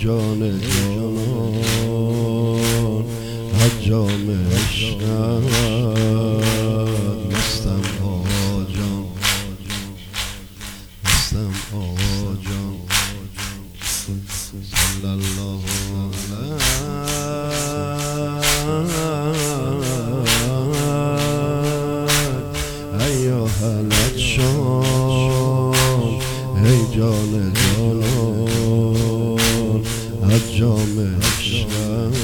جان جانان از جام عشقت مستم آقا جان، مستم آقا جان. صلی الله علیه ایها العطشان ای جان جانان از جام عشقت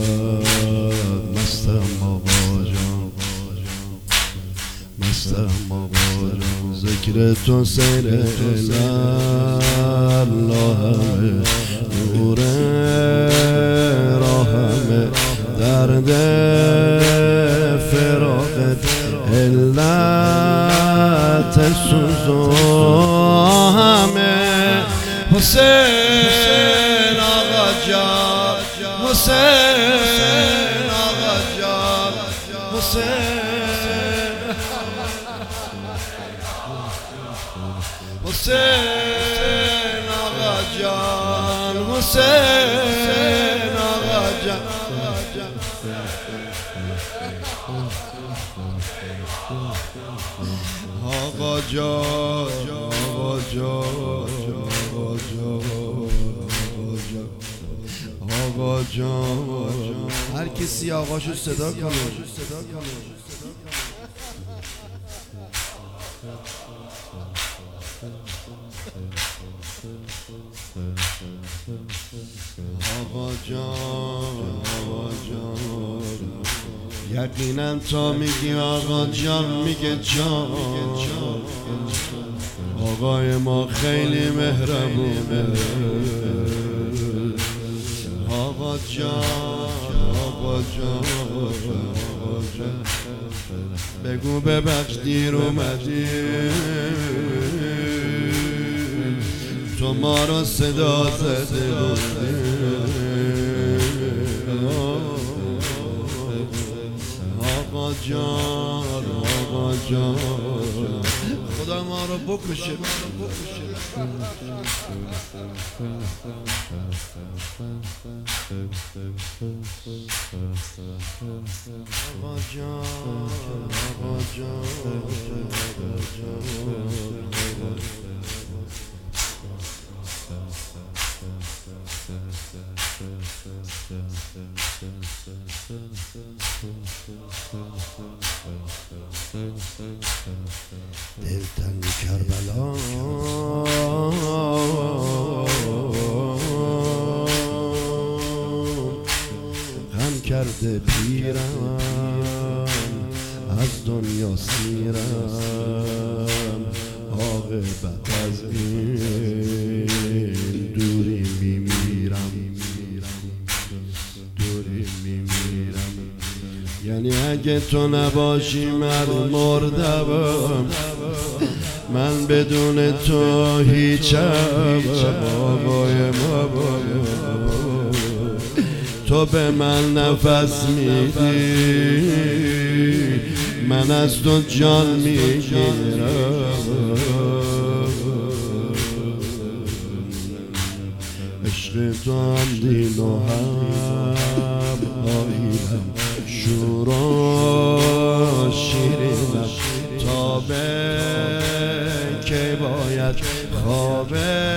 مستم آقا جان، مستم آقا جان. ذکر تو سیر الله نور راهم درد فراقت علت سوزو همه حسین آقا جان، حسین آقا جان، حسین حسین آقا جان، حسین آقا جان. آقا جان، آقا جان، آقا جان. هر کسی آقاشو صدا کنه. آقا جان، آقا جان. یقینا تا میگی آقا جان میگه جان. آقای ما خیلی مهربونه. آقا جان، آقا جان، آقا جان. بگو ببخش دیر اومدی، تو ما رو صدا زده بودی. آقا جان، آقا جان. خدا ما رو بکشه. آقا جان، آقا دلتنگ کربلا غم کرده پیرم از دنیا سیرم. عاقبت از این دوری میمیرم، دوری میمیرم. یعنی اگه تو نباشی من مردم، من بدون تو هیچم. آقای ما تو به من نفس میدی، من از تو جان میگیرم. عشق تو هم دین و هم آیینم، شور و شیرینم. تا به که باید خواب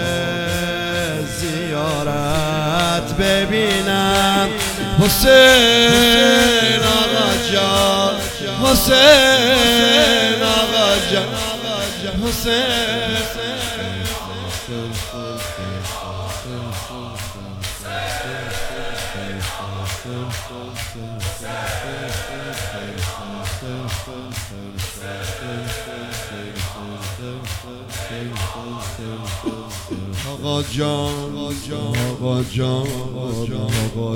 زیارت ببینم. حسین آقا جان، حسین آقا جان، حسین. آقا جان، آقا جان، آقا جان، آقا جان،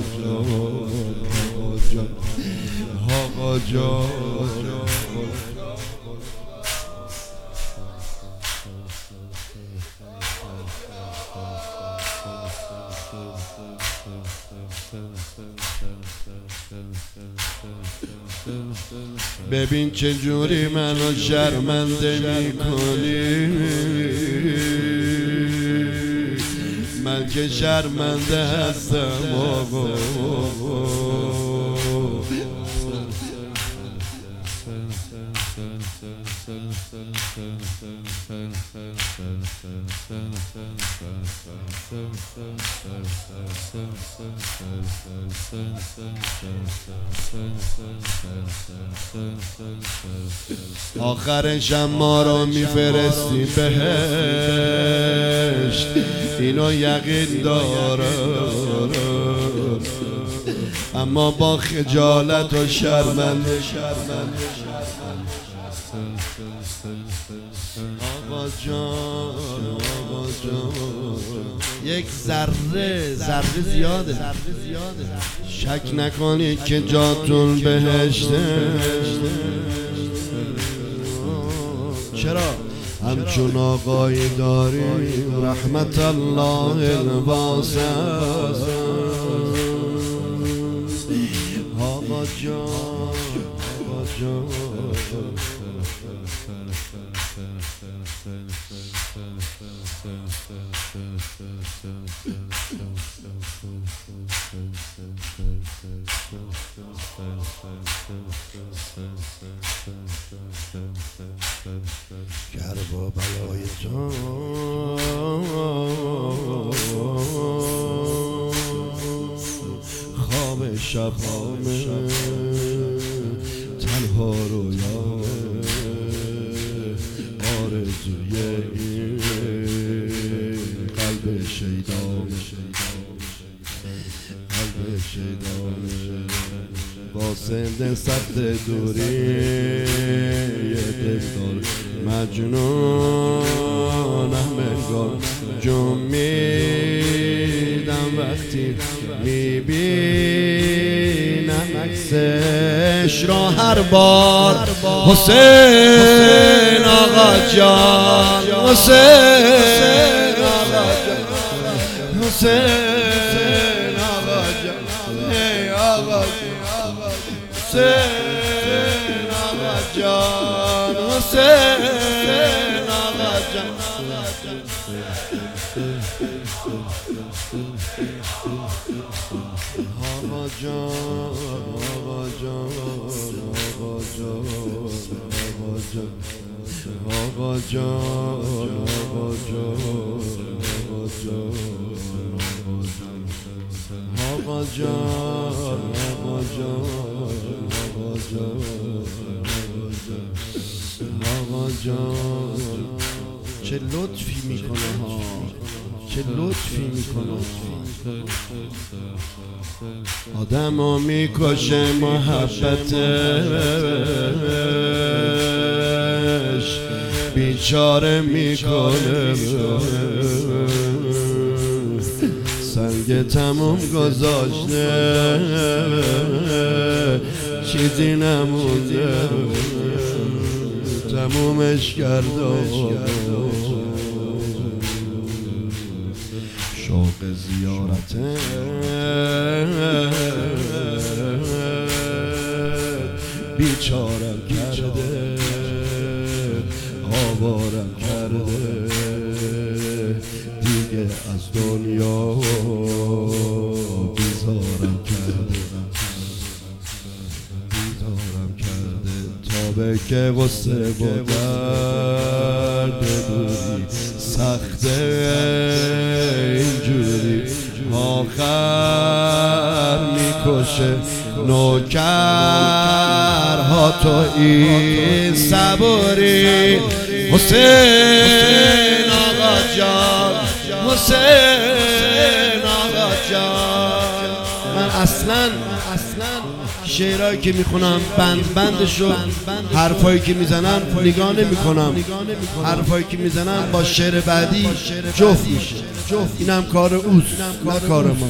آقا جان. ببین چه جوری منو شرمنده میکنی، من که شرمنده هستم آقا. آخرشم ما رو میفرستی بهشت، اینو یقین دارم، اما با خجالت و شرمنده. آقا جان، آقا جان، یک ذره زیاده، شک نکنید که جاتون بهشته. چرا؟ همچون آقایی داریم رحمت الله الواسع. آقا جان، آقا جان، گر با بلای تو خواب شب خامه، تنها رویاه آرزوی این قلب شیدانه، قلب شیدانه. با سند سخت دوری یه دلدار مجنونم انگار جون میدم وقتی میبینم عکسش را هر بار. حسین آقا جان، حسین آقا جان، حسین آقا جان، ای آقا حسین آقا جان، حسین آقا جان. آقا جان، آقا جان، آقا جان، آقا جان، آقا جان، آقا جان، آقا جان، آقا جان، آقا جان، آقا جان. چه لطفی میکنه ها، چه لطفی میکنه. آدمو میکشه محبتش، بیچاره میکنه، سنگ تموم گذاشته، چیزی نمونده، تمومش کرده. شوق زیارته بیچارم کرده، آوارم کرده، دیگه از دنیا بیزارم کرده، بیزارم کرده. تا به که غصه و درد دوری سخته اینجوری، آخر میکشه نوکرها تو این صبوری. حسین آقا جان، حسین آقا جان. من اصلا شعرهایی که میخونم بندشو، حرفایی که میزنم نگاه نمیکنم، حرفایی که میزنم با شعر بعدی جفت میشه. اینم کار اوست نه کار ما.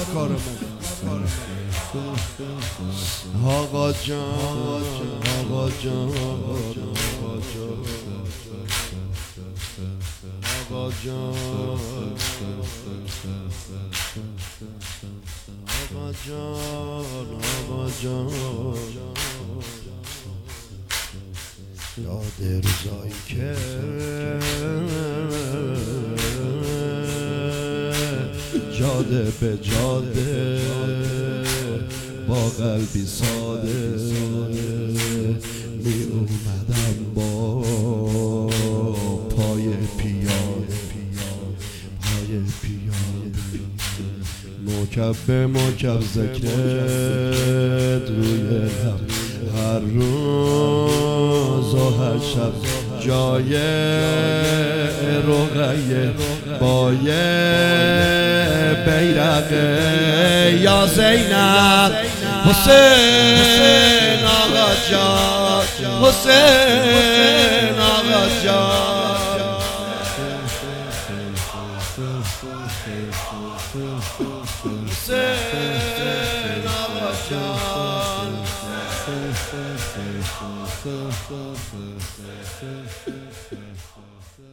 آقا جان، آقا جان، آقا جان، آقا جان، آقا جان، آقا جان. یاد روزایی که جاده به جاده با قلبی ساده می اومدم با پای پیاده مکب ذکرت روی لب هر روز و هر شب جای رقیه بای بیرق یا زینب حسین آقا جان حسین آقا جان حسین آقا جان